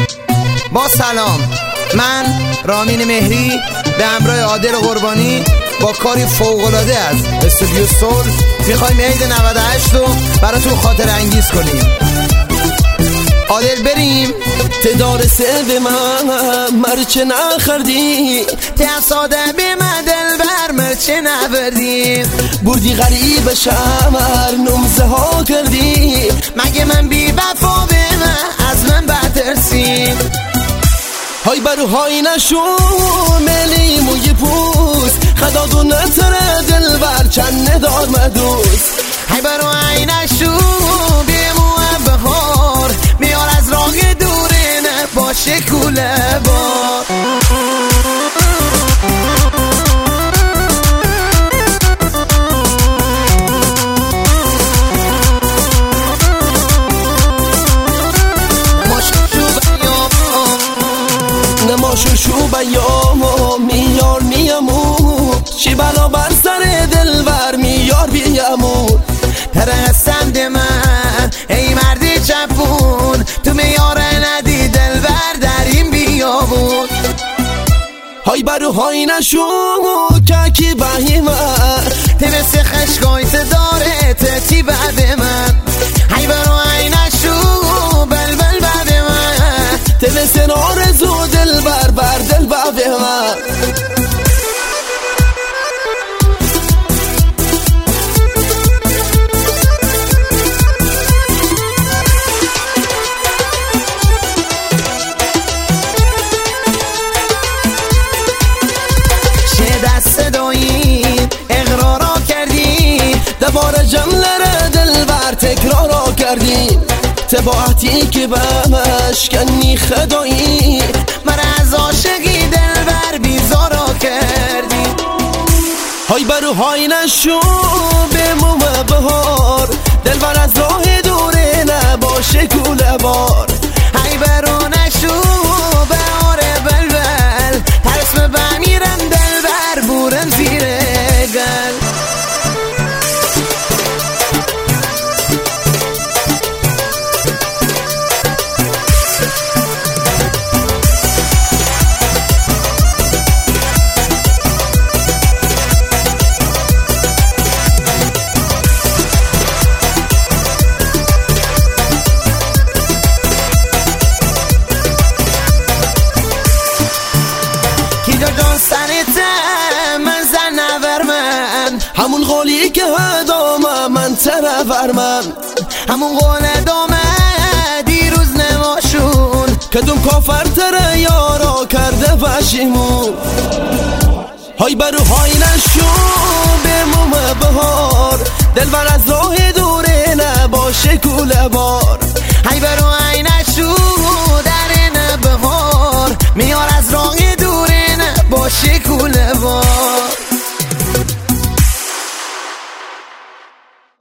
با سلام، من رامین مهری به همراه عادل قربانی با کاری فوق‌العاده از استودیو سول میخوایم عید 98 رو براتون خاطر انگیز کنیم. عادل بریم. تدار سه به من مرچه نخردی، تصاده به من دلبر مرچه نبردی، بردی غریب شمر نمزه ها کردی، مگه من بی وفا به من از من بترسی. های برو های نشو ملی موی پوست، خدا دو نتره دلبر چند ندار مدوست. های برو های نشو بیمو بهار، میار از راه دوره نباشه کوله بار. شو بیامو میار میامون، چی بلا بر سر دلبر میار بیامون. ترستم ده من ای مردی چپون، تو میاره ندی دلبر در این بیابون. های برو های نشو که بهی من، تبس خشکایت داره تتی بعد من. های برو های نشو بلبل بعد من، تبس نارزو دلبر بر دل بعد من. اقرارا کردی دوباره جمله دلبر تکرارا کردی، تباعتی که به مشکنی خدایی، من از عاشقی دلبر بیزارا کردی. های برو های نشو به موم بهار، دلبر از راه دوره نباشه کوله بار. های برو نشو بهار بلبل، ترسم بمیرم دلبر بورم زیر گل. جان سرته من زن نورمن، همون قولی که دامه من ترور من، همون قول دامه دیروز نماشون، کدوم کافر تره یارا کرده پشیمون. های برو های نشو به موم بهار، دلبر از راه دوره نباشه کوله بار.